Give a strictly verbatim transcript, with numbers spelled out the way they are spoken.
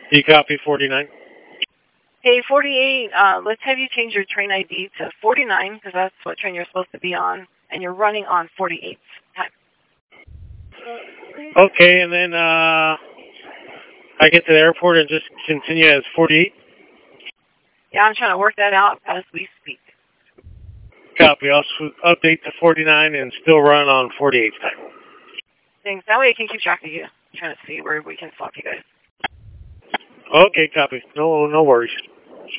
You copy forty-nine? Hey, forty-eight, uh, let's have you change your train I D to forty-nine, because that's what train you're supposed to be on, and you're running on forty-eight time. Okay, and then uh, I get to the airport and just continue as forty-eight? Yeah, I'm trying to work that out as we speak. Copy. I'll update to forty-nine and still run on forty-eight time. Thanks. That way I can keep track of you. I'm trying to see where we can swap you guys. Okay, copy. No, no worries.